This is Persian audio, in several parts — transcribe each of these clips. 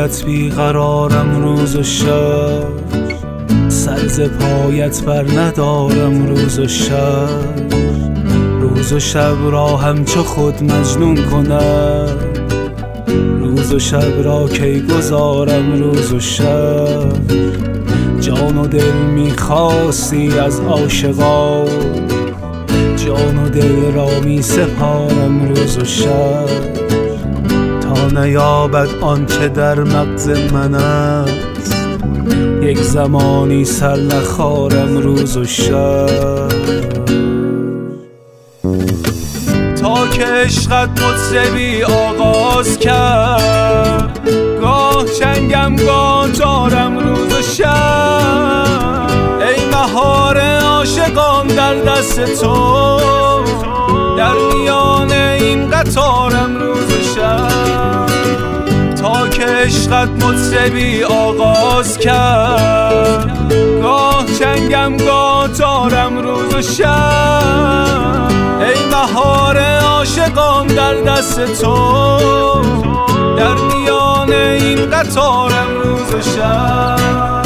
برات بیقرارم روز و شب، سر ز پایت بر ندارم روز و شب. روز و شب را همچو خود مجنون کنم، روز و شب را کی گذارم روز و شب. جان و دل میخواستی از عاشقا، جان و دل را می سپارم روز و شب. تا نیابد آنچه در مغز من است، یک زمانی سر نخارم روز و شب. تا که عشقت مطربی آغاز کرد، گاه چنگم گاه دارم روز و شب. ای مهار عاشقان در دست تو، در میان این قطارم روز و شب. تا که عشقت مطربی آغاز کرد، گاه چنگم گاه دارم روز و شب. ای مهار عاشقان در دست تو، در میان این قطارم روز و شب.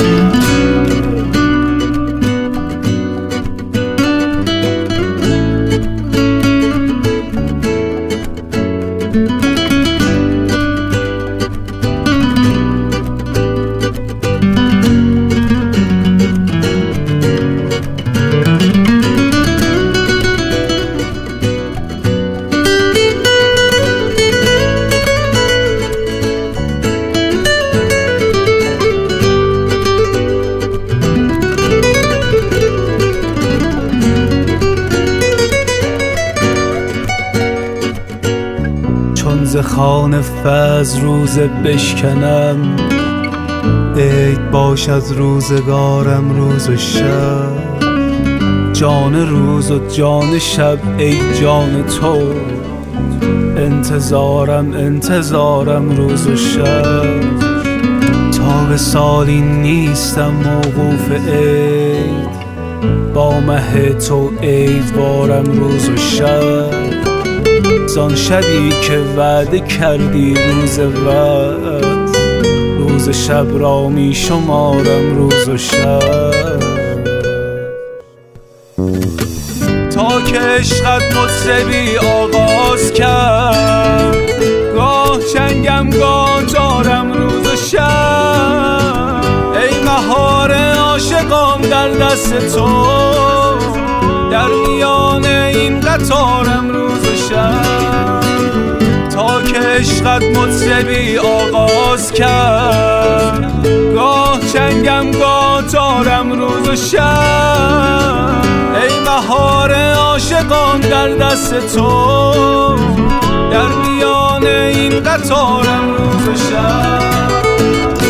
ز خوان فضل روزه بشکنم، عید باش از روزگارم روز و شب. جان روز و جان شب ای جان تو، انتظارم روز و شب. تا به سالی نیستم موقوف عید، با مه تو عید بارم روز و شب. زان شبی که وعده کردی روز وقت، روز شب را می شمارم روز و شب. تا که عشقت مطربی آغاز کرد، گاه چنگم گاه دارم روز و شب. ای مهار عاشقان در دست تو، در میان این قطارم روز و شب. تا که عشقت مطربی آغاز کرد، گاه چنگم گاه دارم روز و شب. ای مهار عاشقان در دست تو، در میان این قطارم روز و شب.